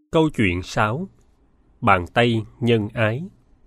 Câu chuyện 6. Bàn tay nhân ái.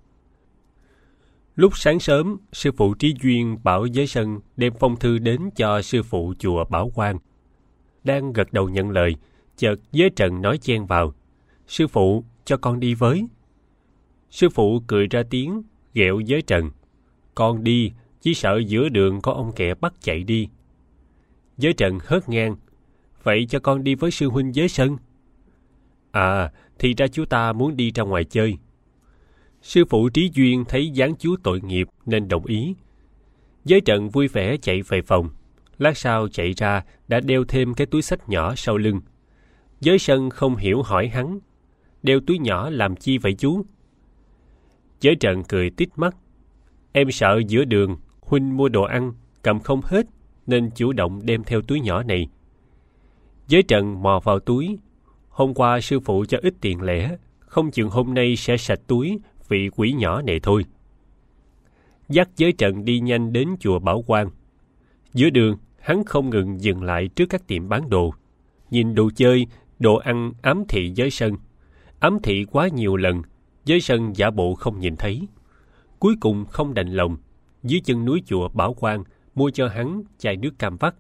Lúc sáng sớm, sư phụ Trí Duyên bảo Giới Sân đem phong thư đến cho sư phụ chùa Bảo Quang. Đang gật đầu nhận lời, chợt Giới Trần nói chen vào: "Sư phụ, cho con đi với." Sư phụ cười ra tiếng, ghẹo Giới Trần: "Con đi, chỉ sợ giữa đường có ông kẻ bắt chạy đi." Giới Trần hớt ngang: "Vậy cho con đi với sư huynh Giới Sân." "À, thì ra chú ta muốn đi ra ngoài chơi." Sư phụ Trí Duyên thấy dáng chú tội nghiệp nên đồng ý. Giới Trần vui vẻ chạy về phòng. Lát sau chạy ra đã đeo thêm cái túi xách nhỏ sau lưng. Giới Sân không hiểu hỏi hắn: "Đeo túi nhỏ làm chi vậy chú?" Giới Trần cười tít mắt: "Em sợ giữa đường huynh mua đồ ăn cầm không hết nên chủ động đem theo túi nhỏ này." Giới Trần mò vào túi: "Hôm qua sư phụ cho ít tiền lẻ, không chừng hôm nay sẽ sạch túi vì quỷ nhỏ này thôi." Dắt Giới Trần đi nhanh đến chùa Bảo Quang. Giữa đường, hắn không ngừng dừng lại trước các tiệm bán đồ. Nhìn đồ chơi, đồ ăn ám thị Giới Sân. Ám thị quá nhiều lần, Giới Sân giả bộ không nhìn thấy. Cuối cùng không đành lòng, dưới chân núi chùa Bảo Quang mua cho hắn chai nước cam vắt.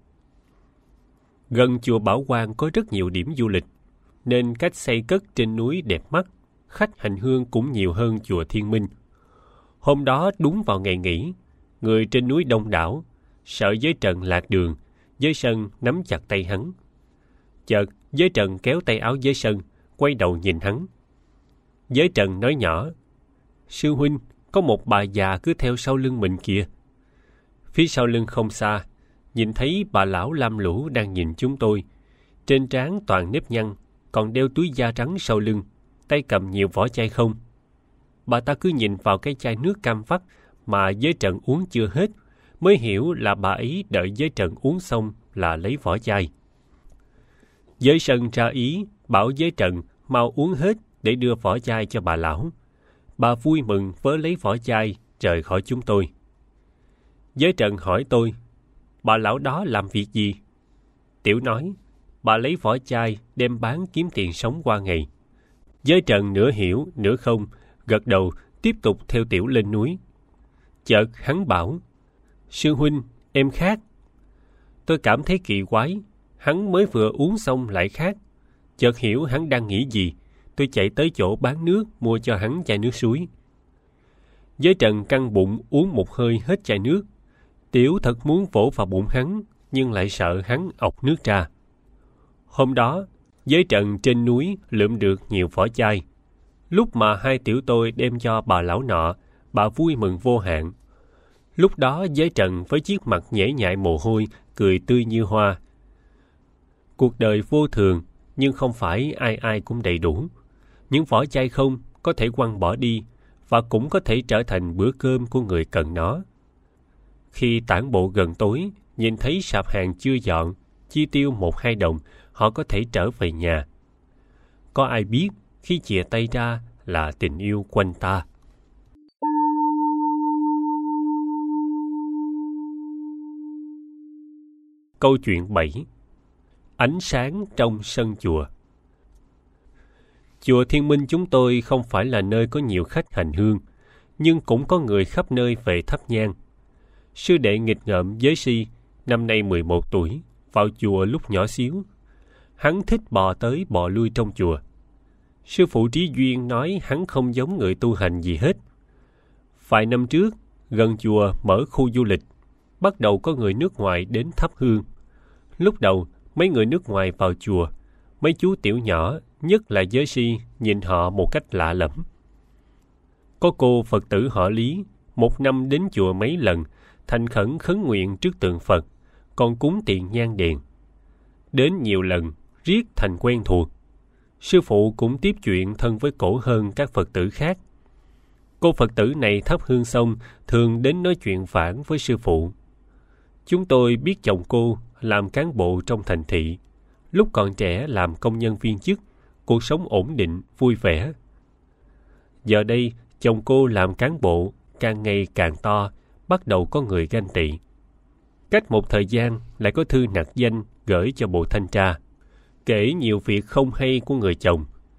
Gần chùa Bảo Quang có rất nhiều điểm du lịch, nên cách xây cất trên núi đẹp mắt, khách hành hương cũng nhiều hơn chùa Thiên Minh. Hôm đó đúng vào ngày nghỉ, người trên núi đông đảo, sợ Giới Trần lạc đường, Giới Sân nắm chặt tay hắn. Chợt Giới Trần kéo tay áo Giới Sân, quay đầu nhìn hắn. Giới Trần nói nhỏ: "Sư huynh, có một bà già cứ theo sau lưng mình kìa." Phía sau lưng không xa, nhìn thấy bà lão lam lũ đang nhìn chúng tôi. Trên trán toàn nếp nhăn, còn đeo túi da trắng sau lưng, tay cầm nhiều vỏ chai không. Bà ta cứ nhìn vào cái chai nước cam vắt mà Giới Trần uống chưa hết, mới hiểu là bà ấy đợi Giới Trần uống xong là lấy vỏ chai. Giới Sân ra ý bảo Giới Trần mau uống hết để đưa vỏ chai cho bà lão. Bà vui mừng vớ lấy vỏ chai rời khỏi chúng tôi. Giới Trần hỏi tôi: "Bà lão đó làm việc gì?" Tiểu nói: "Bà lấy vỏ chai đem bán kiếm tiền sống qua ngày." Giới Trần nửa hiểu nửa không, gật đầu tiếp tục theo Tiểu lên núi. Chợt hắn bảo: "Sư huynh, em khát." Tôi cảm thấy kỳ quái, hắn mới vừa uống xong lại khát. Chợt hiểu hắn đang nghĩ gì, tôi chạy tới chỗ bán nước mua cho hắn chai nước suối. Giới Trần căng bụng uống một hơi hết chai nước. Tiểu thật muốn vỗ vào bụng hắn, nhưng lại sợ hắn ọc nước ra. Hôm đó, Giới Trần trên núi lượm được nhiều vỏ chai. Lúc mà hai tiểu tôi đem cho bà lão nọ, bà vui mừng vô hạn. Lúc đó Giới Trần với chiếc mặt nhễ nhại mồ hôi, cười tươi như hoa. Cuộc đời vô thường, nhưng không phải ai ai cũng đầy đủ. Những vỏ chai không có thể quăng bỏ đi, và cũng có thể trở thành bữa cơm của người cần nó. Khi tản bộ gần tối, nhìn thấy sạp hàng chưa dọn, chi tiêu 1-2 đồng, họ có thể trở về nhà. Có ai biết khi chìa tay ra là tình yêu quanh ta. Câu chuyện 7. Ánh sáng trong sân chùa. Chùa Thiên Minh chúng tôi không phải là nơi có nhiều khách hành hương, nhưng cũng có người khắp nơi về thắp nhang. Sư đệ nghịch ngợm Giới Si, năm nay 11 tuổi, vào chùa lúc nhỏ xíu. Hắn thích bò tới bò lui trong chùa. Sư phụ Trí Duyên nói hắn không giống người tu hành gì hết. Vài năm trước, gần chùa mở khu du lịch, bắt đầu có người nước ngoài đến thắp hương. Lúc đầu, mấy người nước ngoài vào chùa, mấy chú tiểu nhỏ, nhất là Giới Si, nhìn họ một cách lạ lẫm. Có cô Phật tử họ Lý, một năm đến chùa mấy lần, thành khẩn khấn nguyện trước tượng Phật, còn cúng tiền nhang đèn. Đến nhiều lần, riết thành quen thuộc. Sư phụ cũng tiếp chuyện thân với cổ hơn các Phật tử khác. Cô Phật tử này thắp hương xong, thường đến nói chuyện phản với sư phụ. Chúng tôi biết chồng cô làm cán bộ trong thành thị, lúc còn trẻ làm công nhân viên chức, cuộc sống ổn định, vui vẻ. Giờ đây, chồng cô làm cán bộ, càng ngày càng to, bắt đầu có người ganh tị. Cách một thời gian lại có thư nặc danh gửi cho bộ thanh tra, kể nhiều việc không hay của người chồng.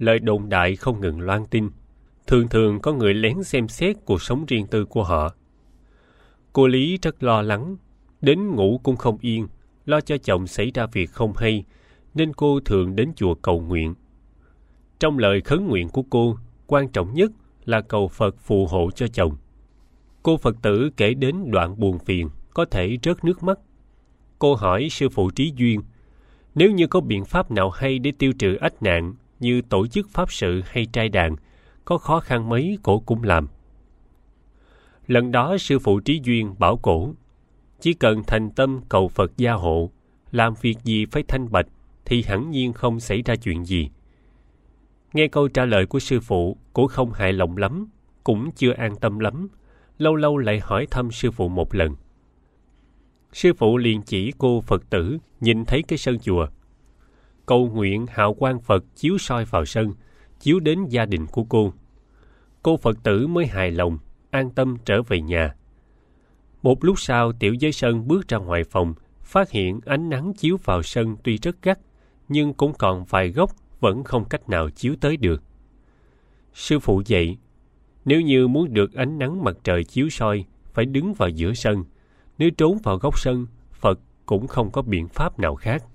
lời đồn đại không ngừng loan tin. Thường thường có người lén xem xét cuộc sống riêng tư của họ. Cô Lý rất lo lắng, đến ngủ cũng không yên, lo cho chồng xảy ra việc không hay, nên cô thường đến chùa cầu nguyện. Trong lời khấn nguyện của cô, quan trọng nhất là cầu Phật phù hộ cho chồng. Cô Phật tử kể đến đoạn buồn phiền, có thể rớt nước mắt. Cô hỏi sư phụ Trí Duyên, nếu như có biện pháp nào hay để tiêu trừ ách nạn như tổ chức pháp sự hay trai đàn, có khó khăn mấy cổ cũng làm. Lần đó sư phụ Trí Duyên bảo cổ, chỉ cần thành tâm cầu Phật gia hộ, làm việc gì phải thanh bạch, thì hẳn nhiên không xảy ra chuyện gì. Nghe câu trả lời của sư phụ, cổ không hài lòng lắm, cũng chưa an tâm lắm, lâu lâu lại hỏi thăm sư phụ một lần. Sư phụ liền chỉ cô Phật tử nhìn thấy cái sân chùa. Cầu nguyện hào quang Phật chiếu soi vào sân, chiếu đến gia đình của cô. Cô Phật tử mới hài lòng, an tâm trở về nhà. Một lúc sau, Tiểu Giới Sơn bước ra ngoài phòng, phát hiện ánh nắng chiếu vào sân tuy rất gắt, nhưng cũng còn vài góc vẫn không cách nào chiếu tới được. Sư phụ dạy, nếu như muốn được ánh nắng mặt trời chiếu soi, phải đứng vào giữa sân. Nếu trốn vào góc sân, Phật cũng không có biện pháp nào khác.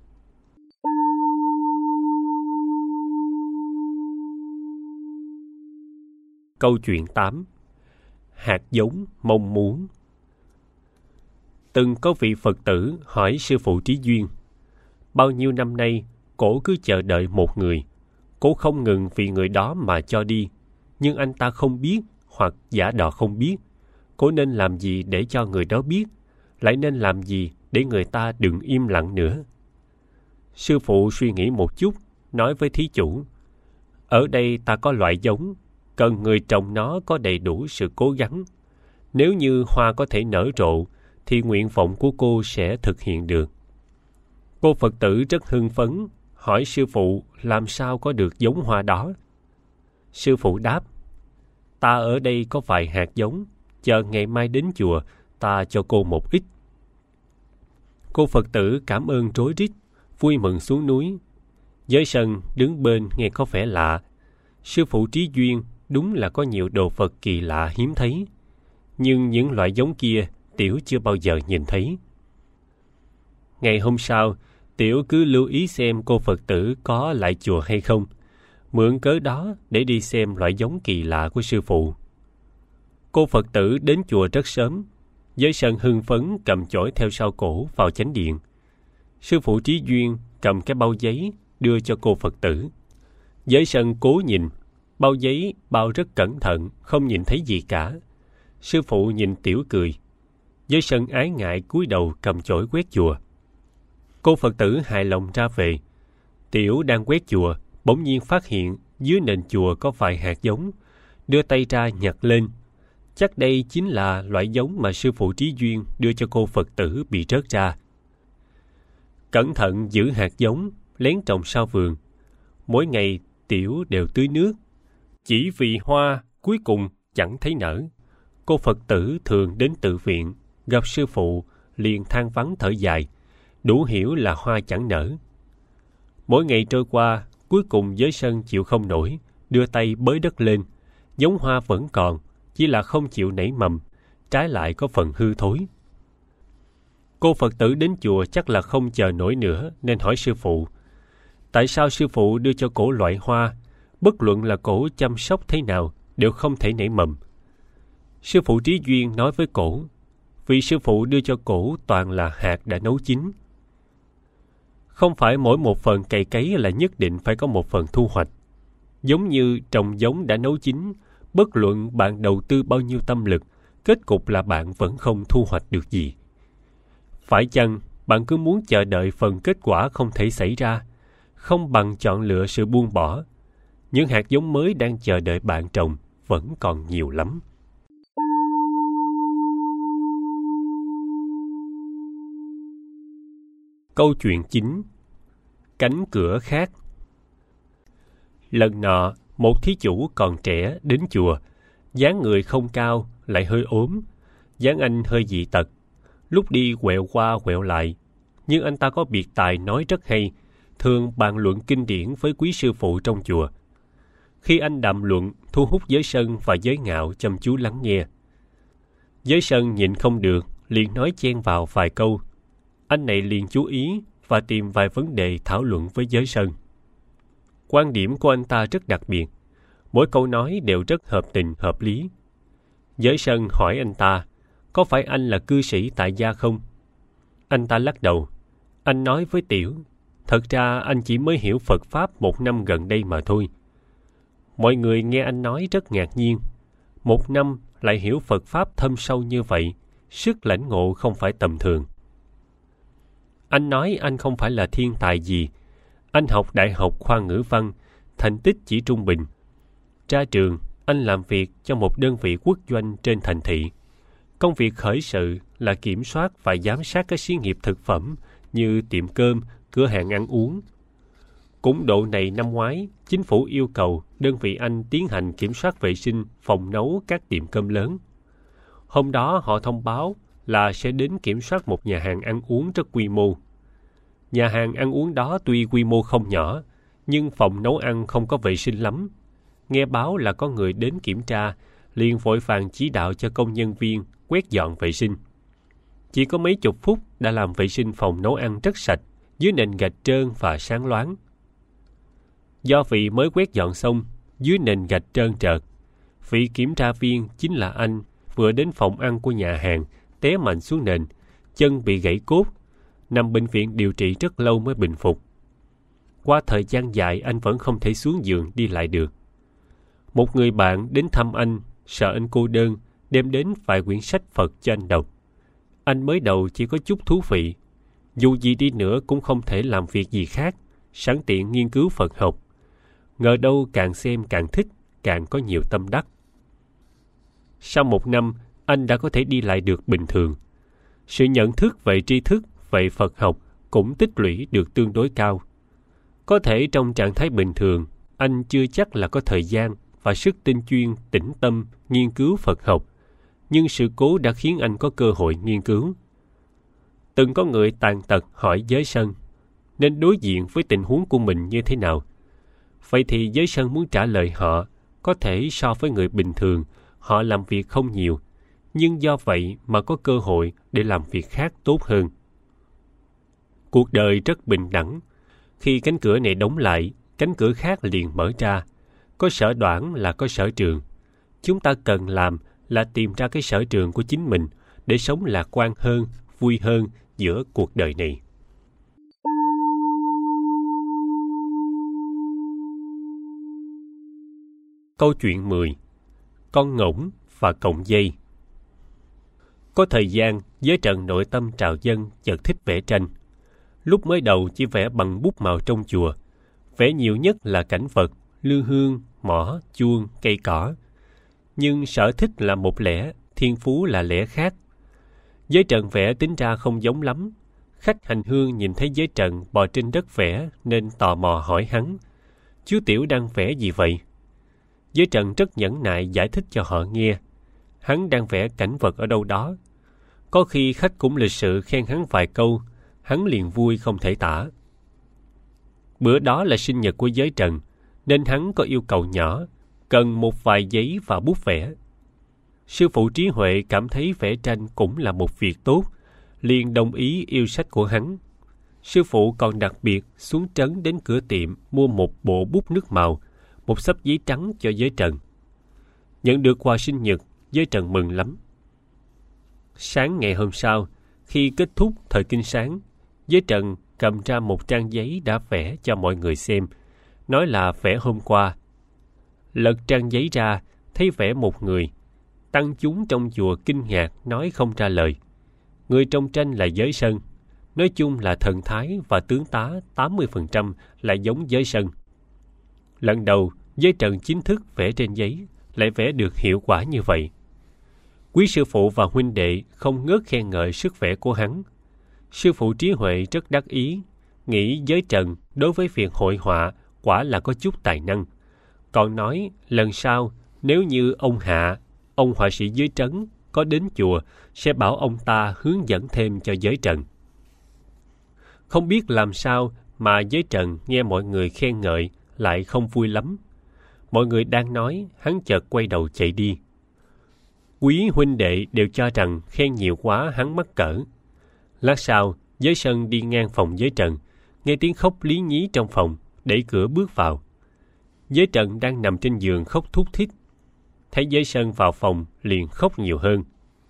Câu chuyện 8. Hạt giống mong muốn. Từng có vị Phật tử hỏi sư phụ Trí Duyên, bao nhiêu năm nay, cổ cứ chờ đợi một người. Cổ không ngừng vì người đó mà cho đi, nhưng anh ta không biết hoặc giả đò không biết. Cổ nên làm gì để cho người đó biết, lại nên làm gì để người ta đừng im lặng nữa? Sư phụ suy nghĩ một chút, nói với thí chủ, ở đây ta có loại giống, cần người trồng nó có đầy đủ sự cố gắng. Nếu như hoa có thể nở rộ, thì nguyện vọng của cô sẽ thực hiện được. Cô Phật tử rất hưng phấn, hỏi sư phụ làm sao có được giống hoa đó. Sư phụ đáp, ta ở đây có vài hạt giống, chờ ngày mai đến chùa, ta cho cô một ít. Cô Phật tử cảm ơn rối rít, vui mừng xuống núi. Giới Sơn đứng bên nghe có vẻ lạ. Sư phụ Trí Duyên đúng là có nhiều đồ vật kỳ lạ hiếm thấy, nhưng những loại giống kia Tiểu chưa bao giờ nhìn thấy. Ngày hôm sau, Tiểu cứ lưu ý xem cô Phật tử có lại chùa hay không, mượn cớ đó để đi xem loại giống kỳ lạ của sư phụ. Cô Phật tử đến chùa rất sớm. Giới Sơn hưng phấn cầm chổi theo sau cổ vào chánh điện. Sư phụ Trí Duyên cầm cái bao giấy đưa cho cô Phật tử. Giới Sơn cố nhìn, bao giấy bao rất cẩn thận, không nhìn thấy gì cả. Sư phụ nhìn Tiểu cười. Giới Sơn ái ngại cúi đầu cầm chổi quét chùa. Cô Phật tử hài lòng ra về. Tiểu đang quét chùa, bỗng nhiên phát hiện dưới nền chùa có vài hạt giống, đưa tay ra nhặt lên. Chắc đây chính là loại giống mà sư phụ Trí Duyên đưa cho cô Phật tử bị rớt ra. Cẩn thận giữ hạt giống, lén trồng sau vườn. Mỗi ngày Tiểu đều tưới nước. Chỉ vì hoa cuối cùng chẳng thấy nở. Cô Phật tử thường đến tự viện, gặp sư phụ liền than vắng thở dài, đủ hiểu là hoa chẳng nở. Mỗi ngày trôi qua, cuối cùng Giới Sơn chịu không nổi, đưa tay bới đất lên. Giống hoa vẫn còn, chỉ là không chịu nảy mầm, trái lại có phần hư thối. Cô Phật tử đến chùa chắc là không chờ nổi nữa nên hỏi sư phụ, tại sao sư phụ đưa cho cổ loại hoa, bất luận là cổ chăm sóc thế nào đều không thể nảy mầm. Sư phụ Trí Duyên nói với cổ, vì sư phụ đưa cho cổ toàn là hạt đã nấu chín. Không phải mỗi một phần cày cấy là nhất định phải có một phần thu hoạch. Giống như trồng giống đã nấu chín, bất luận bạn đầu tư bao nhiêu tâm lực, kết cục là bạn vẫn không thu hoạch được gì. Phải chăng bạn cứ muốn chờ đợi phần kết quả không thể xảy ra, không bằng chọn lựa sự buông bỏ. Những hạt giống mới đang chờ đợi bạn trồng vẫn còn nhiều lắm. Câu chuyện 9. Cánh cửa khác. Lần nọ, một thí chủ còn trẻ đến chùa, dáng người không cao, lại hơi ốm, dáng anh hơi dị tật, lúc đi quẹo qua quẹo lại, nhưng anh ta có biệt tài nói rất hay, thường bàn luận kinh điển với quý sư phụ trong chùa, Khi anh đàm luận, thu hút Giới Sân và Giới Ngạo chăm chú lắng nghe. Giới Sân nhịn không được, liền nói chen vào vài câu. Anh này liền chú ý và tìm vài vấn đề thảo luận với Giới Sân. Quan điểm của anh ta rất đặc biệt, mỗi câu nói đều rất hợp tình hợp lý. Giới Sân hỏi anh ta, có phải anh là cư sĩ tại gia không? Anh ta lắc đầu. Anh nói với Tiểu, thật ra anh chỉ mới hiểu Phật Pháp 1 năm gần đây mà thôi. Mọi người nghe anh nói rất ngạc nhiên. 1 năm lại hiểu Phật Pháp thâm sâu như vậy, sức lãnh ngộ không phải tầm thường. Anh nói anh không phải là thiên tài gì. Anh học đại học khoa ngữ văn, thành tích chỉ trung bình. Ra trường, anh làm việc cho một đơn vị quốc doanh trên thành thị. Công việc khởi sự là kiểm soát và giám sát các xí nghiệp thực phẩm như tiệm cơm, cửa hàng ăn uống. Cũng độ này năm ngoái, chính phủ yêu cầu đơn vị anh tiến hành kiểm soát vệ sinh phòng nấu các tiệm cơm lớn. Hôm đó họ thông báo là sẽ đến kiểm soát một nhà hàng ăn uống rất quy mô. Nhà hàng ăn uống đó tuy quy mô không nhỏ, nhưng phòng nấu ăn không có vệ sinh lắm. Nghe báo là có người đến kiểm tra, liền vội vàng chỉ đạo cho công nhân viên quét dọn vệ sinh. Chỉ có mấy chục phút đã làm vệ sinh phòng nấu ăn rất sạch, dưới nền gạch trơn và sáng loáng. Do vị mới quét dọn xong, dưới nền gạch trơn trợt, vị kiểm tra viên chính là anh vừa đến phòng ăn của nhà hàng, té mạnh xuống nền, chân bị gãy cốt, nằm bệnh viện điều trị rất lâu mới bình phục. Qua thời gian dài anh vẫn không thể xuống giường đi lại được. Một người bạn đến thăm anh, sợ anh cô đơn, đem đến vài quyển sách Phật cho anh đọc. Anh mới đầu chỉ có chút thú vị, dù gì đi nữa cũng không thể làm việc gì khác, sẵn tiện nghiên cứu Phật học. Ngờ đâu càng xem càng thích, càng có nhiều tâm đắc. Sau 1 năm, anh đã có thể đi lại được bình thường. Sự nhận thức về tri thức, về Phật học cũng tích lũy được tương đối cao. Có thể trong trạng thái bình thường, anh chưa chắc là có thời gian và sức tinh chuyên, tĩnh tâm nghiên cứu Phật học, nhưng sự cố đã khiến anh có cơ hội nghiên cứu. Từng có người tàn tật hỏi Giới Sân nên đối diện với tình huống của mình như thế nào. Vậy thì Giới Sân muốn trả lời họ, có thể so với người bình thường, họ làm việc không nhiều, nhưng do vậy mà có cơ hội để làm việc khác tốt hơn. Cuộc đời rất bình đẳng. Khi cánh cửa này đóng lại, cánh cửa khác liền mở ra. Có sở đoản là có sở trường. Chúng ta cần làm là tìm ra cái sở trường của chính mình để sống lạc quan hơn, vui hơn giữa cuộc đời này. Câu chuyện 10. Con ngỗng và cọng dây. Có thời gian, Giới Trần nội tâm trào dâng chợt thích vẽ tranh. Lúc mới đầu chỉ vẽ bằng bút màu trong chùa. Vẽ nhiều nhất là cảnh vật, lư hương, mỏ, chuông, cây cỏ. Nhưng sở thích là một lẽ, thiên phú là lẽ khác. Giới Trần vẽ tính ra không giống lắm. Khách hành hương nhìn thấy Giới Trần bò trên đất vẽ nên tò mò hỏi hắn: "Chú Tiểu đang vẽ gì vậy?" Giới Trần rất nhẫn nại giải thích cho họ nghe. Hắn đang vẽ cảnh vật ở đâu đó. Có khi khách cũng lịch sự khen hắn vài câu, hắn liền vui không thể tả. Bữa đó là sinh nhật của Giới Trần, nên hắn có yêu cầu nhỏ, cần một vài giấy và bút vẽ. Sư phụ Trí Huệ cảm thấy vẽ tranh cũng là một việc tốt, liền đồng ý yêu sách của hắn. Sư phụ còn đặc biệt xuống trấn đến cửa tiệm mua một bộ bút nước màu, một xấp giấy trắng cho Giới Trần. Nhận được quà sinh nhật, Giới Trần mừng lắm. Sáng ngày hôm sau, khi kết thúc thời kinh sáng, Giới Trần cầm ra một trang giấy đã vẽ cho mọi người xem, nói là vẽ hôm qua. Lật trang giấy ra, thấy vẽ một người. Tăng chúng trong chùa kinh ngạc nói không ra lời. Người trong tranh là Giới Sân. Nói chung là thần thái và tướng tá 80% là giống Giới Sân. Lần đầu, Giới Trần chính thức vẽ trên giấy, lại vẽ được hiệu quả như vậy. Quý sư phụ và huynh đệ không ngớt khen ngợi sức vẽ của hắn. Sư phụ Trí Huệ rất đắc ý, nghĩ Giới Trần đối với việc hội họa quả là có chút tài năng. Còn nói lần sau nếu như ông Hạ, ông họa sĩ dưới trấn, có đến chùa, sẽ bảo ông ta hướng dẫn thêm cho Giới Trần. Không biết làm sao mà Giới Trần nghe mọi người khen ngợi lại không vui lắm. Mọi người đang nói, hắn chợt quay đầu chạy đi. Quý huynh đệ đều cho rằng khen nhiều quá hắn mắc cỡ. Lát sau, Giới Sân đi ngang phòng Giới Trần, nghe tiếng khóc lý nhí trong phòng, đẩy cửa bước vào. Giới Trần đang nằm trên giường khóc thút thít. Thấy Giới Sân vào phòng, liền khóc nhiều hơn.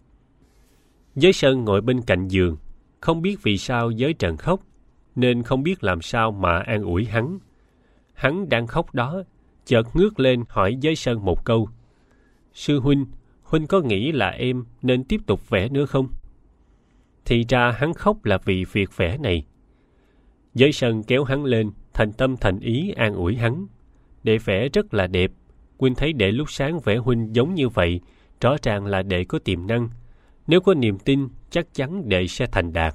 Giới Sân ngồi bên cạnh giường, không biết vì sao Giới Trần khóc, nên không biết làm sao mà an ủi hắn. Hắn đang khóc đó, chợt ngước lên hỏi Giới Sân một câu. Sư huynh, huynh có nghĩ là em nên tiếp tục vẽ nữa không? Thì ra hắn khóc là vì việc vẽ này. Giới Sân kéo hắn lên, thành tâm thành ý an ủi hắn. Đệ vẽ rất là đẹp. Huynh thấy đệ lúc sáng vẽ huynh giống như vậy, rõ ràng là đệ có tiềm năng. Nếu có niềm tin, chắc chắn đệ sẽ thành đạt.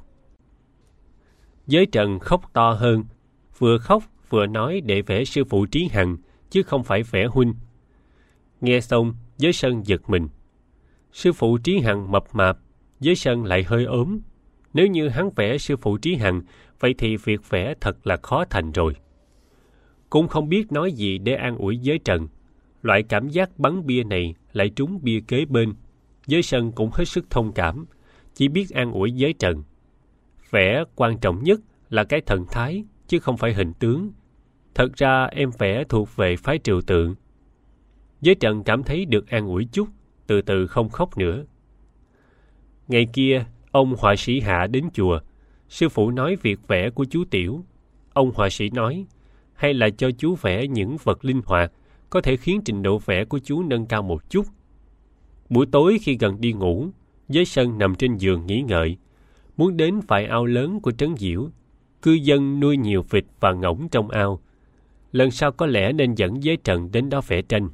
Giới Trần khóc to hơn, vừa khóc vừa nói đệ vẽ sư phụ Trí Hằng, chứ không phải vẽ huynh. Nghe xong, Giới Sân giật mình. Sư phụ Trí Hằng mập mạp, Giới Sân lại hơi ốm. Nếu như hắn vẽ sư phụ Trí Hằng, vậy thì việc vẽ thật là khó thành rồi. Cũng không biết nói gì để an ủi Giới Trần. Loại cảm giác bắn bia này lại trúng bia kế bên. Giới Sân cũng hết sức thông cảm, chỉ biết an ủi Giới Trần. Vẽ quan trọng nhất là cái thần thái, chứ không phải hình tướng. Thật ra em vẽ thuộc về phái Trừu Tượng. Giới Trần cảm thấy được an ủi chút, từ từ không khóc nữa. Ngày kia, ông họa sĩ Hạ đến chùa. Sư phụ nói việc vẽ của chú Tiểu. Ông họa sĩ nói, hay là cho chú vẽ những vật linh hoạt, có thể khiến trình độ vẽ của chú nâng cao một chút. Buổi tối khi gần đi ngủ, Giới Sân nằm trên giường nghĩ ngợi, muốn đến vài ao lớn của Trấn Diễu. Cư dân nuôi nhiều vịt và ngỗng trong ao. Lần sau có lẽ nên dẫn Giới Trần đến đó vẽ tranh.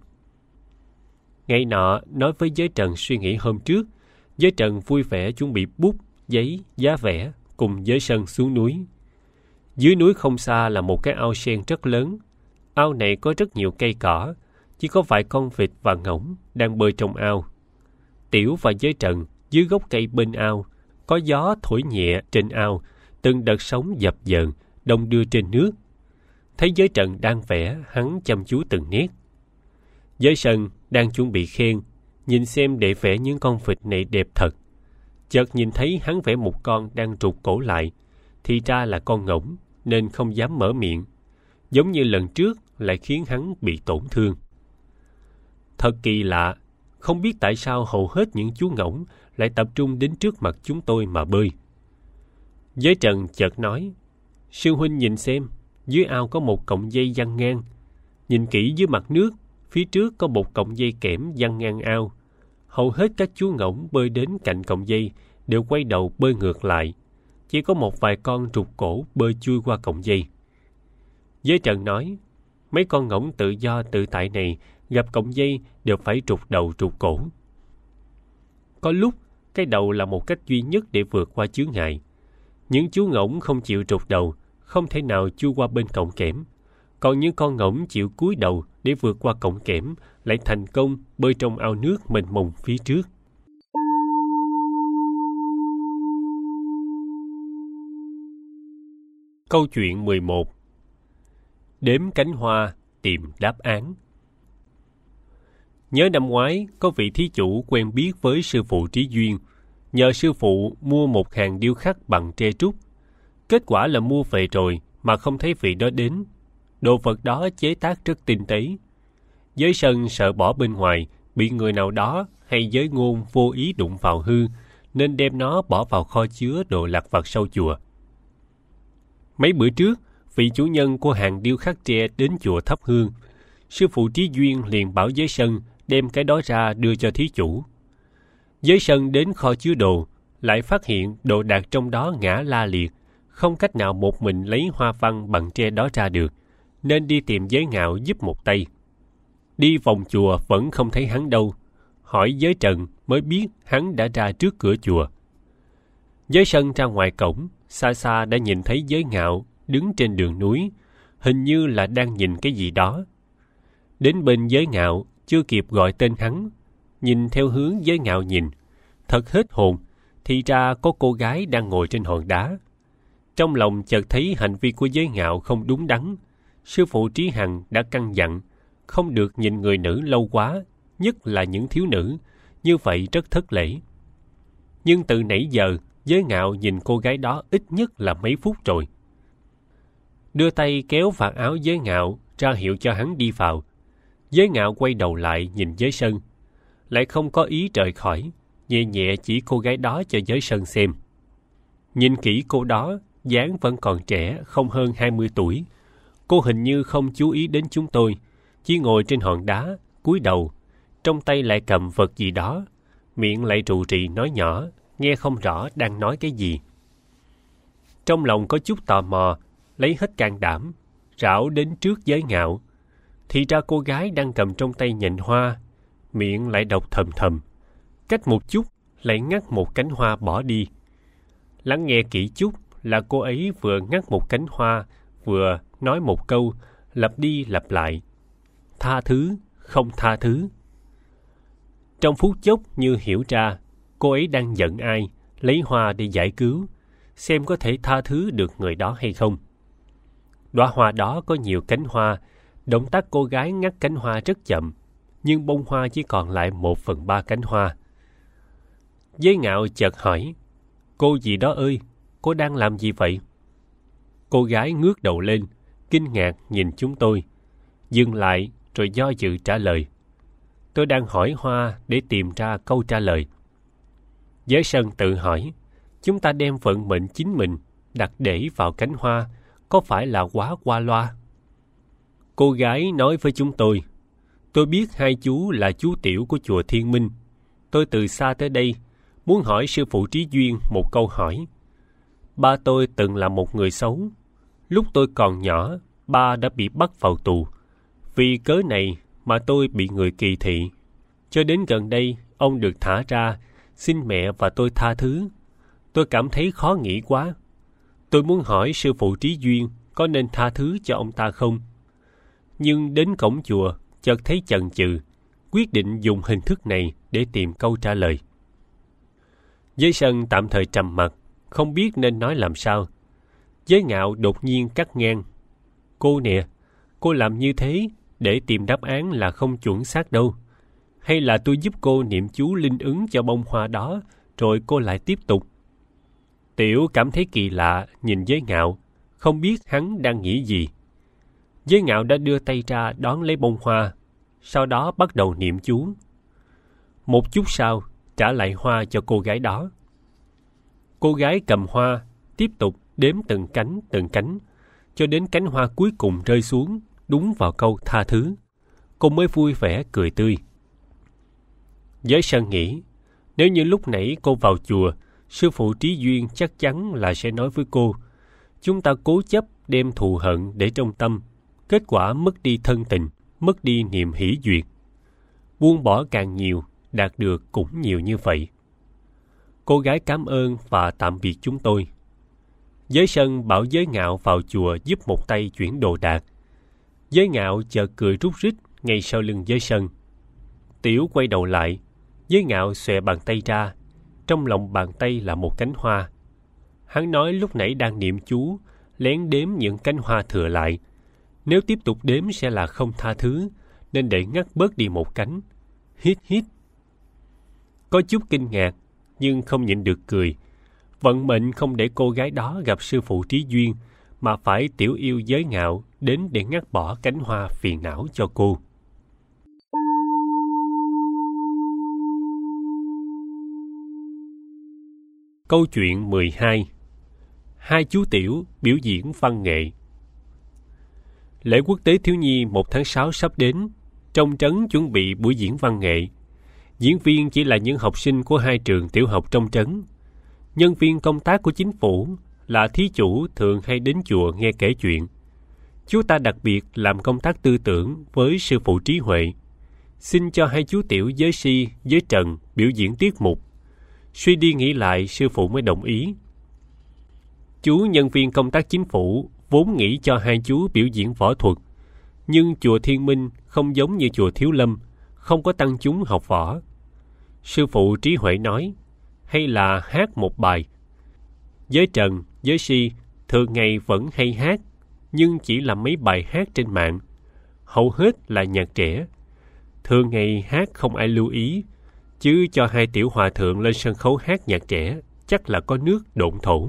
Ngày nọ, nói với Giới Trần suy nghĩ hôm trước, Giới Trần vui vẻ chuẩn bị bút, giấy, giá vẽ, cùng Giới Sân xuống núi. Dưới núi không xa là một cái ao sen rất lớn. Ao này có rất nhiều cây cỏ, chỉ có vài con vịt và ngỗng đang bơi trong ao. Tiểu và Giới Trần dưới gốc cây bên ao, có gió thổi nhẹ trên ao, từng đợt sóng dập dờn, đong đưa trên nước. Thấy Giới Trần đang vẽ, hắn chăm chú từng nét. Giới Sân đang chuẩn bị khen, nhìn xem để vẽ những con vịt này đẹp thật. Chợt nhìn thấy hắn vẽ một con đang trụt cổ lại, thì ra là con ngỗng, nên không dám mở miệng. Giống như lần trước lại khiến hắn bị tổn thương. Thật kỳ lạ, không biết tại sao hầu hết những chú ngỗng lại tập trung đến trước mặt chúng tôi mà bơi. Giới Trần chợt nói, sư huynh nhìn xem, dưới ao có một cọng dây giăng ngang. Nhìn kỹ dưới mặt nước, phía trước có một cọng dây kẽm giăng ngang ao. Hầu hết các chú ngỗng bơi đến cạnh cọng dây đều quay đầu bơi ngược lại. Chỉ có một vài con trụt cổ bơi chui qua cọng dây. Giới Trần nói, mấy con ngỗng tự do tự tại này gặp cọng dây đều phải trụt đầu trụt cổ. Có lúc, cái đầu là một cách duy nhất để vượt qua chướng ngại. Những chú ngỗng không chịu trụt đầu, không thể nào chui qua bên cọng kẽm. Còn những con ngỗng chịu cúi đầu để vượt qua cọng kẽm lại thành công bơi trong ao nước mênh mông phía trước. Câu chuyện 11. Đếm cánh hoa tìm đáp án. Nhớ năm ngoái, có vị thí chủ quen biết với sư phụ Trí Duyên, nhờ sư phụ mua một hàng điêu khắc bằng tre trúc. Kết quả là mua về rồi mà không thấy vị đó đến. Đồ vật đó chế tác rất tinh tế. Giới Sân sợ bỏ bên ngoài, bị người nào đó hay giới ngôn vô ý đụng vào hư, nên đem nó bỏ vào kho chứa đồ lặt vặt sau chùa. Mấy bữa trước, vị chủ nhân của hàng điêu khắc tre đến chùa thắp hương. Sư phụ Trí Duyên liền bảo Giới Sân đem cái đó ra đưa cho thí chủ. Giới Sân đến kho chứa đồ, lại phát hiện đồ đạc trong đó ngả la liệt, không cách nào một mình lấy hoa văn bằng tre đó ra được, nên đi tìm Giới Ngạo giúp một tay. Đi vòng chùa vẫn không thấy hắn đâu. Hỏi Giới Trần mới biết hắn đã ra trước cửa chùa. Giới Sân ra ngoài cổng, xa xa đã nhìn thấy Giới Ngạo đứng trên đường núi, hình như là đang nhìn cái gì đó. Đến bên Giới Ngạo, chưa kịp gọi tên hắn, nhìn theo hướng Giới Ngạo nhìn, thật hết hồn, thì ra có cô gái đang ngồi trên hòn đá. Trong lòng chợt thấy hành vi của Giới Ngạo không đúng đắn. Sư phụ Trí Hằng đã căn dặn, không được nhìn người nữ lâu quá, nhất là những thiếu nữ, như vậy rất thất lễ. Nhưng từ nãy giờ, Giới Ngạo nhìn cô gái đó ít nhất là mấy phút rồi. Đưa tay kéo vạt áo Giới Ngạo, ra hiệu cho hắn đi vào. Giới Ngạo quay đầu lại nhìn Giới Sơn, lại không có ý rời khỏi, nhẹ nhẹ chỉ cô gái đó cho Giới Sơn xem. Nhìn kỹ cô đó, dáng vẫn còn trẻ, không hơn 20 tuổi. Cô hình như không chú ý đến chúng tôi, chỉ ngồi trên hòn đá, cúi đầu, trong tay lại cầm vật gì đó, miệng lại rù rì nói nhỏ, nghe không rõ đang nói cái gì. Trong lòng có chút tò mò, lấy hết can đảm, rảo đến trước Giới Ngạo. Thì ra cô gái đang cầm trong tay nhành hoa, miệng lại đọc thầm thầm. Cách một chút, lại ngắt một cánh hoa bỏ đi. Lắng nghe kỹ chút là cô ấy vừa ngắt một cánh hoa, vừa nói một câu, lặp đi lặp lại. Tha thứ, không tha thứ. Trong phút chốc như hiểu ra, cô ấy đang giận ai, lấy hoa để giải cứu, xem có thể tha thứ được người đó hay không. Đóa hoa đó có nhiều cánh hoa, động tác cô gái ngắt cánh hoa rất chậm, nhưng bông hoa chỉ còn lại 1/3 cánh hoa. Giới Ngạo chợt hỏi, cô gì đó ơi, cô đang làm gì vậy? Cô gái ngước đầu lên, kinh ngạc nhìn chúng tôi, dừng lại rồi do dự trả lời. Tôi đang hỏi hoa để tìm ra câu trả lời. Giới Sơn tự hỏi, chúng ta đem vận mệnh chính mình đặt để vào cánh hoa, có phải là quá qua loa? Cô gái nói với chúng tôi biết hai chú là chú tiểu của chùa Thiên Minh. Tôi từ xa tới đây, muốn hỏi sư phụ Trí Duyên một câu hỏi. Ba tôi từng là một người xấu. Lúc tôi còn nhỏ, ba đã bị bắt vào tù. Vì cớ này mà tôi bị người kỳ thị. Cho đến gần đây, ông được thả ra, xin mẹ và tôi tha thứ. Tôi cảm thấy khó nghĩ quá. Tôi muốn hỏi sư phụ Trí Duyên có nên tha thứ cho ông ta không? Nhưng đến cổng chùa, chợt thấy chần chừ, quyết định dùng hình thức này để tìm câu trả lời. Giới Sơn tạm thời trầm mặc, không biết nên nói làm sao. Giới Ngạo đột nhiên cắt ngang. Cô nè, cô làm như thế để tìm đáp án là không chuẩn xác đâu. Hay là tôi giúp cô niệm chú linh ứng cho bông hoa đó, rồi cô lại tiếp tục. Tiểu cảm thấy kỳ lạ, nhìn Giới Ngạo, không biết hắn đang nghĩ gì. Giới Ngạo đã đưa tay ra đón lấy bông hoa, sau đó bắt đầu niệm chú. Một chút sau, trả lại hoa cho cô gái đó. Cô gái cầm hoa, tiếp tục đếm từng cánh, cho đến cánh hoa cuối cùng rơi xuống, đúng vào câu tha thứ. Cô mới vui vẻ cười tươi. Giới Sơn nghĩ, nếu như lúc nãy cô vào chùa, sư phụ Trí Duyên chắc chắn là sẽ nói với cô, chúng ta cố chấp đem thù hận để trong tâm, kết quả mất đi thân tình, mất đi niềm hỷ duyệt. Buông bỏ càng nhiều, đạt được cũng nhiều như vậy. Cô gái cảm ơn và tạm biệt chúng tôi. Giới Sơn bảo Giới Ngạo vào chùa giúp một tay chuyển đồ đạc. Giới Ngạo chợt cười rút rít ngay sau lưng Giới Sơn. Tiểu quay đầu lại, Giới Ngạo xòe bàn tay ra, trong lòng bàn tay là một cánh hoa. Hắn nói lúc nãy đang niệm chú, lén đếm những cánh hoa thừa lại. Nếu tiếp tục đếm sẽ là không tha thứ, nên để ngắt bớt đi một cánh. Hít hít. Có chút kinh ngạc, nhưng không nhịn được cười. Vận mệnh không để cô gái đó gặp sư phụ Trí Duyên, mà phải tiểu yêu Giới Ngạo đến để ngắt bỏ cánh hoa phiền não cho cô. Câu chuyện 12. Hai chú tiểu biểu diễn văn nghệ. Lễ quốc tế thiếu nhi 1 tháng 6 sắp đến. Trong trấn chuẩn bị buổi diễn văn nghệ. Diễn viên chỉ là những học sinh của 2 trường tiểu học trong trấn. Nhân viên công tác của chính phủ là thí chủ thường hay đến chùa nghe kể chuyện. Chú ta đặc biệt làm công tác tư tưởng với sư phụ Trí Huệ. Xin cho hai chú tiểu Giới Si, Giới Trần biểu diễn tiết mục. Suy đi nghĩ lại, sư phụ mới đồng ý. Chú nhân viên công tác chính phủ vốn nghĩ cho hai chú biểu diễn võ thuật, nhưng chùa Thiên Minh không giống như chùa Thiếu Lâm, không có tăng chúng học võ. Sư phụ Trí Huệ nói, hay là hát một bài. Giới Trần, Giới Si thường ngày vẫn hay hát, nhưng chỉ là mấy bài hát trên mạng. hầu hết là nhạc trẻ. Thường ngày hát không ai lưu ý, chứ cho hai tiểu hòa thượng lên sân khấu hát nhạc trẻ, chắc là có nước độn thổ.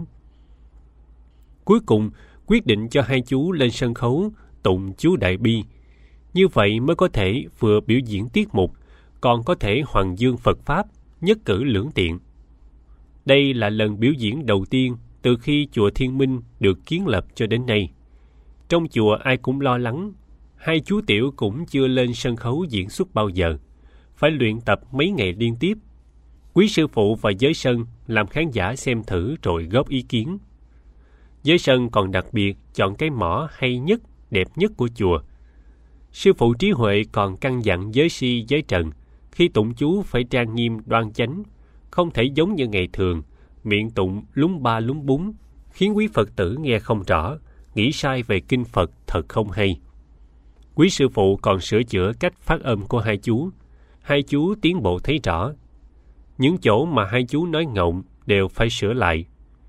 Cuối cùng, quyết định cho hai chú lên sân khấu tụng chú Đại Bi. Như vậy mới có thể vừa biểu diễn tiết mục, còn có thể hoằng dương Phật Pháp, nhất cử lưỡng tiện. Đây là lần biểu diễn đầu tiên từ khi chùa Thiên Minh được kiến lập cho đến nay. Trong chùa ai cũng lo lắng, hai chú tiểu cũng chưa lên sân khấu diễn xuất bao giờ, phải luyện tập mấy ngày liên tiếp. Quý sư phụ và Giới Sân làm khán giả xem thử rồi góp ý kiến. Giới Sân còn đặc biệt chọn cái mõ hay nhất, đẹp nhất của chùa. Sư phụ Trí Huệ còn căn dặn Giới Si, Giới Trần khi tụng chú phải trang nghiêm đoan chánh, không thể giống như ngày thường, miệng tụng lúng ba lúng búng, khiến quý Phật tử nghe không rõ, nghĩ sai về kinh Phật thật không hay. Quý sư phụ còn sửa chữa cách phát âm của hai chú tiến bộ thấy rõ. Những chỗ mà hai chú nói ngọng đều phải sửa lại.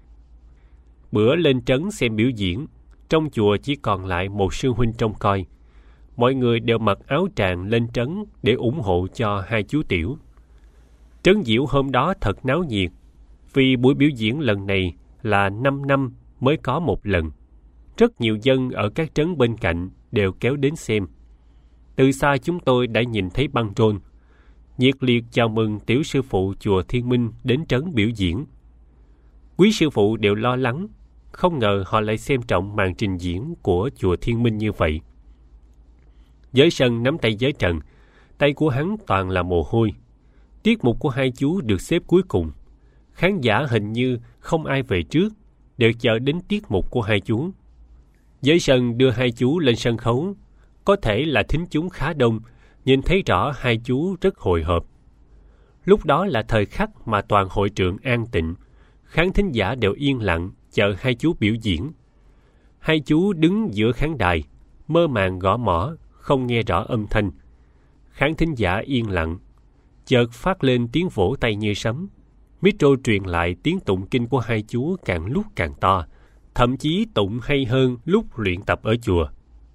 Bữa lên trấn xem biểu diễn, trong chùa chỉ còn lại một sư huynh trông coi. Mọi người đều mặc áo tràng lên trấn để ủng hộ cho hai chú tiểu. Trấn diễu hôm đó thật náo nhiệt, vì buổi biểu diễn lần này là 5 năm mới có một lần. Rất nhiều dân ở các trấn bên cạnh đều kéo đến xem. Từ xa chúng tôi đã nhìn thấy băng rôn, nhiệt liệt chào mừng tiểu sư phụ chùa Thiên Minh đến trấn biểu diễn. Quý sư phụ đều lo lắng, không ngờ họ lại xem trọng màn trình diễn của chùa Thiên Minh như vậy. Giới Sân nắm tay Giới Trần, tay của hắn toàn là mồ hôi. Tiết mục của hai chú được xếp cuối cùng. Khán giả hình như không ai về trước, đều chờ đến tiết mục của hai chú. Giới Sân đưa hai chú lên sân khấu. Có thể là thính chúng khá đông, nhìn thấy rõ hai chú rất hồi hộp. Lúc đó là thời khắc mà toàn hội trường an tịnh, khán thính giả đều yên lặng chờ hai chú biểu diễn. Hai chú đứng giữa khán đài, mơ màng gõ mõ, không nghe rõ âm thanh. Khán thính giả yên lặng, chợt phát lên tiếng vỗ tay như sấm. Micro truyền lại tiếng tụng kinh của hai chú càng lúc càng to, thậm chí tụng hay hơn lúc luyện tập ở chùa.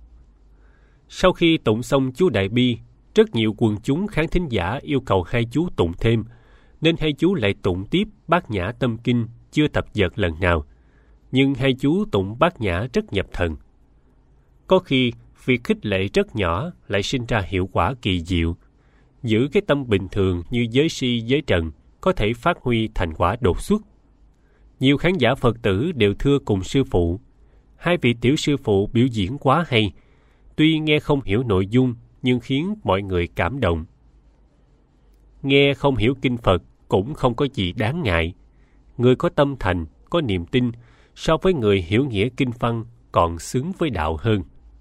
Sau khi tụng xong chú Đại Bi, rất nhiều quần chúng khán thính giả yêu cầu hai chú tụng thêm, nên hai chú lại tụng tiếp Bát Nhã Tâm Kinh chưa tập dượt lần nào. Nhưng hai chú tụng Bát Nhã rất nhập thần. Có khi, việc khích lệ rất nhỏ lại sinh ra hiệu quả kỳ diệu. Giữ cái tâm bình thường như Giới Si, Giới Trần có thể phát huy thành quả đột xuất. Nhiều khán giả Phật tử đều thưa cùng sư phụ, hai vị tiểu sư phụ biểu diễn quá hay, tuy nghe không hiểu nội dung nhưng khiến mọi người cảm động. Nghe không hiểu kinh Phật cũng không có gì đáng ngại. Người có tâm thành, có niềm tin, so với người hiểu nghĩa kinh văn còn xứng với đạo hơn.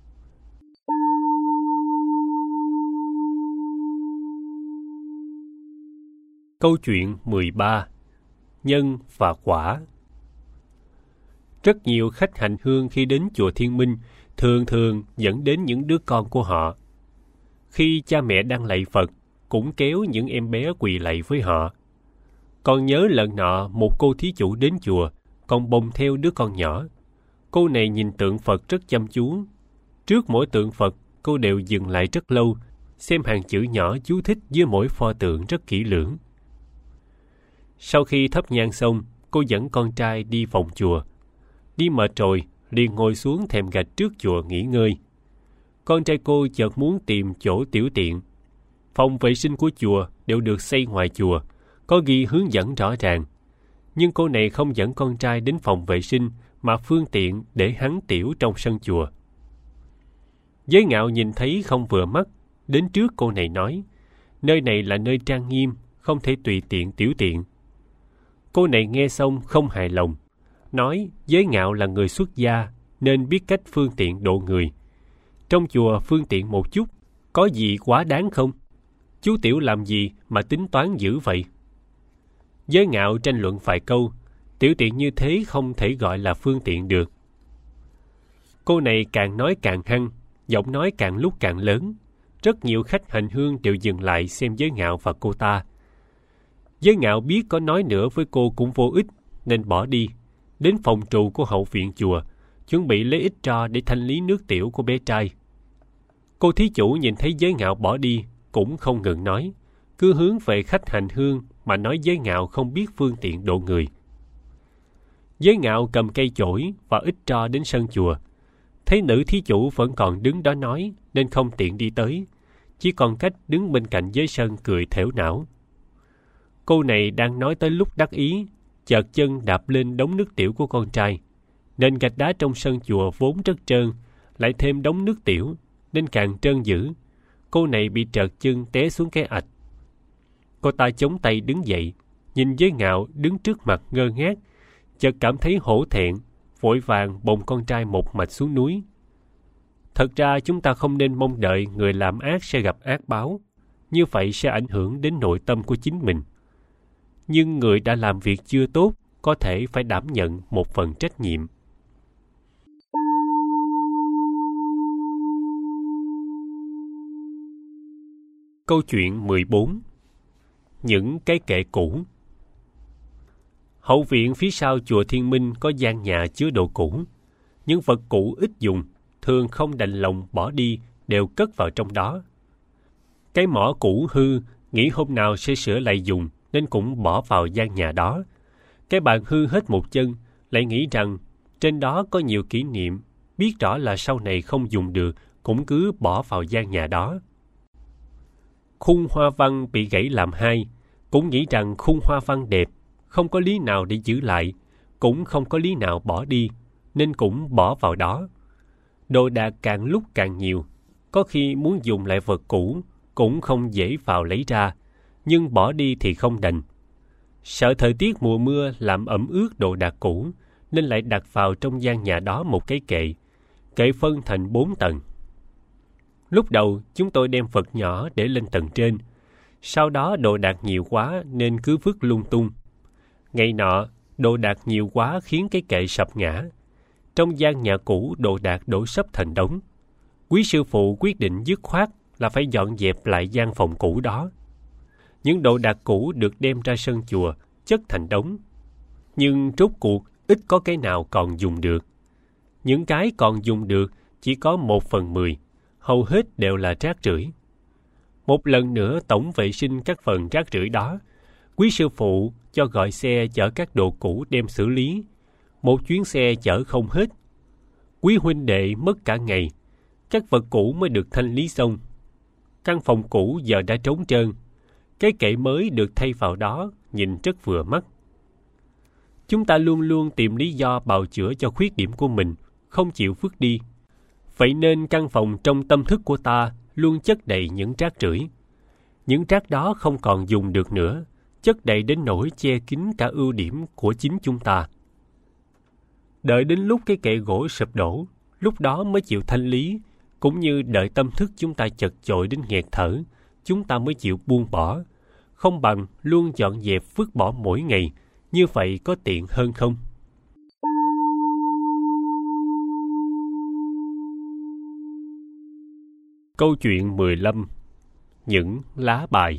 Câu chuyện 13. Nhân và quả. Rất nhiều khách hành hương khi đến chùa Thiên Minh thường dẫn đến những đứa con của họ. Khi cha mẹ đang lạy Phật, cũng kéo những em bé quỳ lạy với họ. Còn nhớ lần nọ một cô thí chủ đến chùa, còn bồng theo đứa con nhỏ. Cô này nhìn tượng Phật rất chăm chú. Trước mỗi tượng Phật, cô đều dừng lại rất lâu, xem hàng chữ nhỏ chú thích dưới mỗi pho tượng rất kỹ lưỡng. Sau khi thắp nhang xong, cô dẫn con trai đi vòng chùa. Đi mệt rồi, liền ngồi xuống thềm gạch trước chùa nghỉ ngơi. Con trai cô chợt muốn tìm chỗ tiểu tiện. Phòng vệ sinh của chùa đều được xây ngoài chùa, có ghi hướng dẫn rõ ràng. Nhưng cô này không dẫn con trai đến phòng vệ sinh, mà phương tiện để hắn tiểu trong sân chùa. Giới Ngạo nhìn thấy không vừa mắt, đến trước cô này nói, nơi này là nơi trang nghiêm, không thể tùy tiện tiểu tiện. Cô này nghe xong không hài lòng, nói Giới Ngạo là người xuất gia, nên biết cách phương tiện độ người. Trong chùa phương tiện một chút, có gì quá đáng không? Chú tiểu làm gì mà tính toán dữ vậy? Giới Ngạo tranh luận vài câu, tiểu tiện như thế không thể gọi là phương tiện được. Cô này càng nói càng hăng, giọng nói càng lúc càng lớn. Rất nhiều khách hành hương đều dừng lại xem Giới Ngạo và cô ta. Giới Ngạo biết có nói nữa với cô cũng vô ích, nên bỏ đi. Đến phòng trụ của hậu viện chùa, chuẩn bị lấy ít tro để thanh lý nước tiểu của bé trai. Cô thí chủ nhìn thấy Giới Ngạo bỏ đi, cũng không ngừng nói, cứ hướng về khách hành hương mà nói Giới Ngạo không biết phương tiện độ người. Giới Ngạo cầm cây chổi và ít tro đến sân chùa. Thấy nữ thí chủ vẫn còn đứng đó nói nên không tiện đi tới, chỉ còn cách đứng bên cạnh Giới Sân cười thểu não. Cô này đang nói tới lúc đắc ý, chợt chân đạp lên đống nước tiểu của con trai. Nền gạch đá trong sân chùa vốn rất trơn, lại thêm đống nước tiểu nên càng trơn dữ. Cô này bị trợt chân té xuống cái ạch. Cô ta chống tay đứng dậy, nhìn Giới Ngạo đứng trước mặt ngơ ngác, chợt cảm thấy hổ thẹn, vội vàng bồng con trai một mạch xuống núi. Thật ra chúng ta không nên mong đợi người làm ác sẽ gặp ác báo, như vậy sẽ ảnh hưởng đến nội tâm của chính mình. Nhưng người đã làm việc chưa tốt có thể phải đảm nhận một phần trách nhiệm. Câu chuyện 14. Những cái kệ cũ. Hậu viện phía sau chùa Thiên Minh có gian nhà chứa đồ cũ. Những vật cũ ít dùng, thường không đành lòng bỏ đi, đều cất vào trong đó. Cái mỏ cũ hư, nghĩ hôm nào sẽ sửa lại dùng, nên cũng bỏ vào gian nhà đó. Cái bàn hư hết một chân, lại nghĩ rằng trên đó có nhiều kỷ niệm, biết rõ là sau này không dùng được, cũng cứ bỏ vào gian nhà đó. Khung hoa văn bị gãy làm hai, cũng nghĩ rằng khung hoa văn đẹp, không có lý nào để giữ lại, cũng không có lý nào bỏ đi, nên cũng bỏ vào đó. Đồ đạc càng lúc càng nhiều, có khi muốn dùng lại vật cũ, cũng không dễ vào lấy ra, nhưng bỏ đi thì không đành. Sợ thời tiết mùa mưa làm ẩm ướt đồ đạc cũ, nên lại đặt vào trong gian nhà đó một cái kệ. Kệ phân thành 4 tầng. Lúc đầu chúng tôi đem vật nhỏ để lên tầng trên, sau đó đồ đạc nhiều quá nên cứ vứt lung tung. Ngày nọ, đồ đạc nhiều quá khiến cái kệ sập ngã. Trong gian nhà cũ đồ đạc đổ sấp thành đống. Quý sư phụ quyết định dứt khoát là phải dọn dẹp lại gian phòng cũ đó. Những đồ đạc cũ được đem ra sân chùa, chất thành đống. Nhưng rốt cuộc ít có cái nào còn dùng được. Những cái còn dùng được chỉ có 1/10, hầu hết đều là rác rưởi. Một lần nữa tổng vệ sinh các phần rác rưởi đó, quý sư phụ cho gọi xe chở các đồ cũ đem xử lý. Một chuyến xe chở không hết. Quý huynh đệ mất cả ngày, các vật cũ mới được thanh lý xong. Căn phòng cũ giờ đã trống trơn, cái kệ mới được thay vào đó nhìn rất vừa mắt. Chúng ta luôn luôn tìm lý do bào chữa cho khuyết điểm của mình, không chịu vứt đi. Vậy nên căn phòng trong tâm thức của ta luôn chất đầy những rác rưởi. Những rác đó không còn dùng được nữa, chất đầy đến nỗi che kín cả ưu điểm của chính chúng ta. Đợi đến lúc cái kệ gỗ sụp đổ, lúc đó mới chịu thanh lý, cũng như đợi tâm thức chúng ta chật chội đến nghẹt thở, chúng ta mới chịu buông bỏ. Không bằng luôn dọn dẹp vứt bỏ mỗi ngày, như vậy có tiện hơn không? Câu chuyện 15. Những lá bài.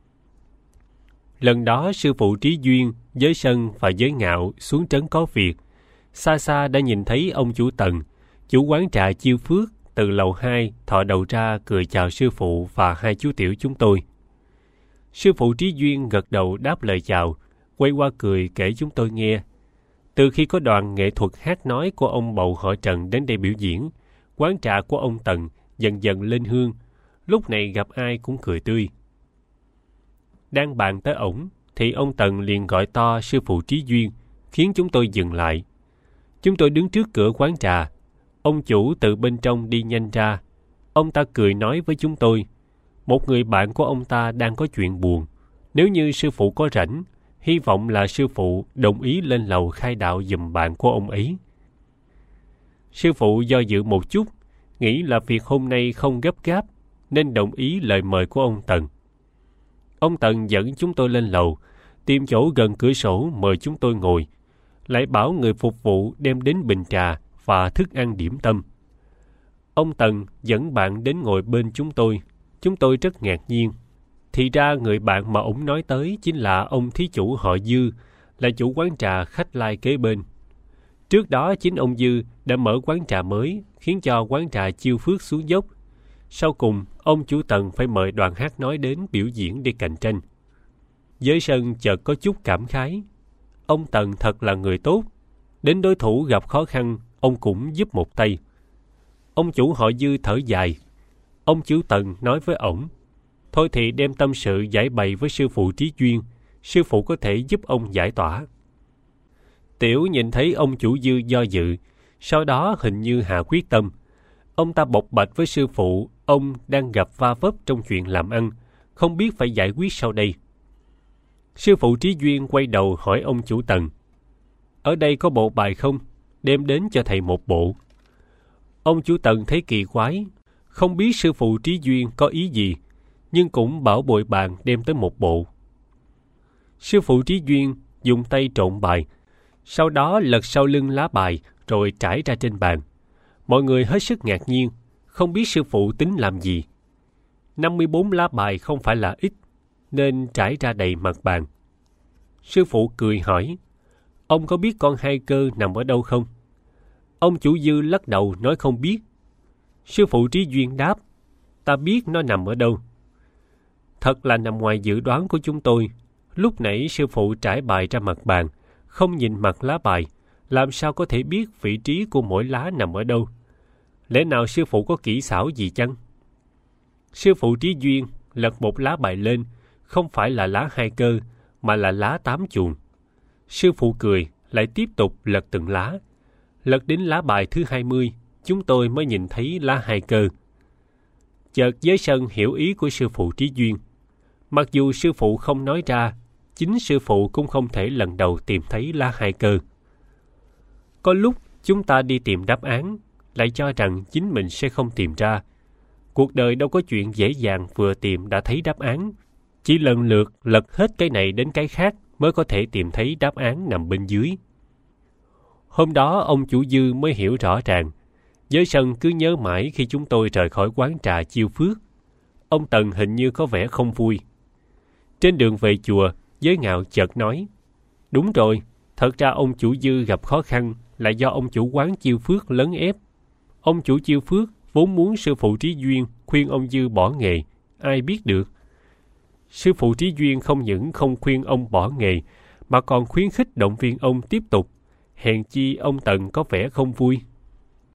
Lần đó sư phụ Trí Duyên, Giới Sân và Giới Ngạo xuống trấn có việc. Xa xa đã nhìn thấy ông chủ Tần, chủ quán trà Chiêu Phước, từ lầu 2 thò đầu ra cười chào sư phụ và hai chú tiểu chúng tôi. Sư phụ Trí Duyên gật đầu đáp lời chào, quay qua cười kể chúng tôi nghe. Từ khi có đoàn nghệ thuật hát nói của ông Bầu họ Trần đến đây biểu diễn, quán trà của ông Tần dần dần lên hương, lúc này gặp ai cũng cười tươi. Đang bàn tới ổng, thì ông Tần liền gọi to sư phụ Trí Duyên, khiến chúng tôi dừng lại. Chúng tôi đứng trước cửa quán trà. Ông chủ từ bên trong đi nhanh ra. Ông ta cười nói với chúng tôi, một người bạn của ông ta đang có chuyện buồn. Nếu như sư phụ có rảnh, hy vọng là sư phụ đồng ý lên lầu khai đạo giùm bạn của ông ấy. Sư phụ do dự một chút, nghĩ là việc hôm nay không gấp gáp, nên đồng ý lời mời của ông Tần. Ông Tần dẫn chúng tôi lên lầu, tìm chỗ gần cửa sổ mời chúng tôi ngồi, lại bảo người phục vụ đem đến bình trà và thức ăn điểm tâm. Ông Tần dẫn bạn đến ngồi bên chúng tôi rất ngạc nhiên. Thì ra người bạn mà ông nói tới chính là ông thí chủ họ Dư, là chủ quán trà khách lai kế bên. Trước đó chính ông Dư đã mở quán trà mới, khiến cho quán trà Chiêu Phước xuống dốc. Sau cùng, ông chủ Tần phải mời đoàn hát nói đến biểu diễn để cạnh tranh. Giới sân chợt có chút cảm khái. Ông Tần thật là người tốt. Đến đối thủ gặp khó khăn, ông cũng giúp một tay. Ông chủ họ Dư thở dài. Ông chủ Tần nói với ổng, thôi thì đem tâm sự giải bày với sư phụ Trí Duyên, sư phụ có thể giúp ông giải tỏa. Tiểu nhìn thấy ông chủ Dư do dự, sau đó hình như hạ quyết tâm. Ông ta bộc bạch với sư phụ, ông đang gặp va vấp trong chuyện làm ăn, không biết phải giải quyết sau đây. Sư phụ Trí Duyên quay đầu hỏi ông chủ Tần, ở đây có bộ bài không? Đem đến cho thầy một bộ. Ông chủ Tần thấy kỳ quái, không biết sư phụ Trí Duyên có ý gì, nhưng cũng bảo bồi bàn đem tới một bộ. Sư phụ Trí Duyên dùng tay trộn bài, sau đó lật sau lưng lá bài rồi trải ra trên bàn. Mọi người hết sức ngạc nhiên, không biết sư phụ tính làm gì. 54 lá bài không phải là ít, nên trải ra đầy mặt bàn. Sư phụ cười hỏi, ông có biết con hai cơ nằm ở đâu không? Ông chủ Dư lắc đầu nói không biết. Sư phụ Trí Duyên đáp, ta biết nó nằm ở đâu. Thật là nằm ngoài dự đoán của chúng tôi. Lúc nãy sư phụ trải bài ra mặt bàn, không nhìn mặt lá bài, làm sao có thể biết vị trí của mỗi lá nằm ở đâu? Lẽ nào sư phụ có kỹ xảo gì chăng? Sư phụ Trí Duyên lật một lá bài lên, không phải là lá hai cơ, mà là lá 8 chuồng. Sư phụ cười, lại tiếp tục lật từng lá. Lật đến lá bài thứ 20, chúng tôi mới nhìn thấy lá hai cơ. Chợt giới sân hiểu ý của sư phụ Trí Duyên. Mặc dù sư phụ không nói ra, chính sư phụ cũng không thể lần đầu tìm thấy lá hai cơ. Có lúc chúng ta đi tìm đáp án, lại cho rằng chính mình sẽ không tìm ra. Cuộc đời đâu có chuyện dễ dàng vừa tìm đã thấy đáp án. Chỉ lần lượt lật hết cái này đến cái khác mới có thể tìm thấy đáp án nằm bên dưới. Hôm đó ông chủ Dư mới hiểu rõ ràng. Giới sân cứ nhớ mãi khi chúng tôi rời khỏi quán trà Chiêu Phước. Ông Tần hình như có vẻ không vui. Trên đường về chùa, Giới Ngạo chợt nói, đúng rồi, thật ra ông chủ Dư gặp khó khăn là do ông chủ quán Chiêu Phước lấn ép. Ông chủ Chiêu Phước vốn muốn sư phụ Trí Duyên khuyên ông Dư bỏ nghề, ai biết được. Sư phụ Trí Duyên không những không khuyên ông bỏ nghề, mà còn khuyến khích động viên ông tiếp tục. Hèn chi ông Tần có vẻ không vui.